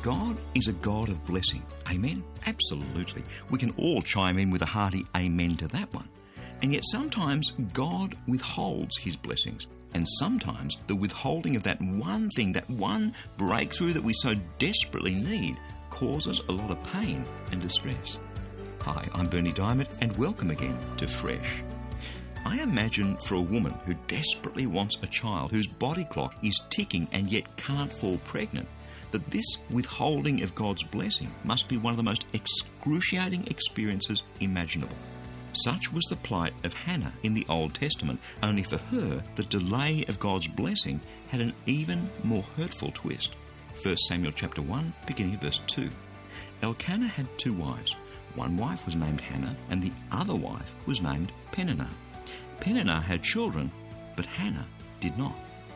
God is a God of blessing. Amen? Absolutely. We can all chime in with a hearty amen to that one. And yet sometimes God withholds his blessings. And sometimes the withholding of that one thing, that one breakthrough that we so desperately need, causes a lot of pain and distress. Hi, I'm Berni Dymet, and welcome again to Fresh. I imagine for a woman who desperately wants a child, whose body clock is ticking and yet can't fall pregnant, that this withholding of God's blessing must be one of the most excruciating experiences imaginable. Such was the plight of Hannah in the Old Testament, only for her, the delay of God's blessing had an even more hurtful twist. 1 Samuel chapter 1, beginning of verse 2. Elkanah had 2 wives. One wife was named Hannah, and the other wife was named Peninnah. Peninnah had children, but Hannah did not.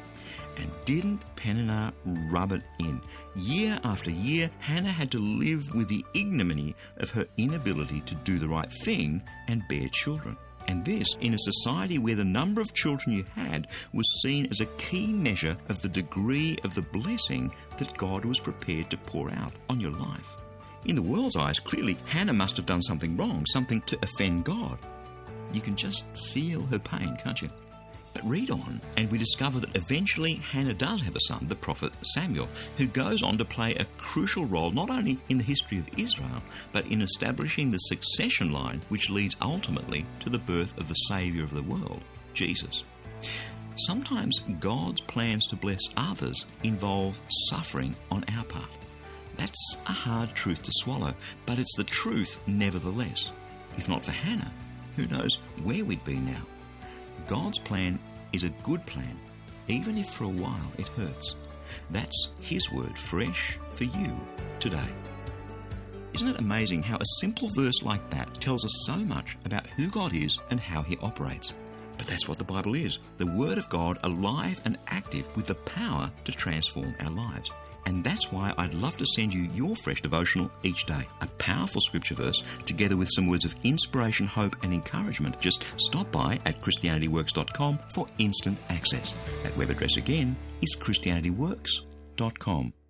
And didn't Peninnah rub it in? Year after year, Hannah had to live with the ignominy of her inability to do the right thing and bear children. And this in a society where the number of children you had was seen as a key measure of the degree of the blessing that God was prepared to pour out on your life. In the world's eyes, clearly Hannah must have done something wrong, something to offend God. You can just feel her pain, can't you? But read on, and we discover that eventually Hannah does have a son, the prophet Samuel, who goes on to play a crucial role not only in the history of Israel, but in establishing the succession line which leads ultimately to the birth of the Saviour of the world, Jesus. Sometimes God's plans to bless others involve suffering on our part. That's a hard truth to swallow, but it's the truth nevertheless. If not for Hannah, who knows where we'd be now. God's plan is a good plan, even if for a while it hurts. That's his word, fresh for you today. Isn't it amazing how a simple verse like that tells us so much about who God is and how he operates? But that's what the Bible is, the Word of God, alive and active with the power to transform our lives. And that's why I'd love to send you your Fresh devotional each day. A powerful scripture verse, together with some words of inspiration, hope and encouragement. Just stop by at ChristianityWorks.com for instant access. That web address again is ChristianityWorks.com.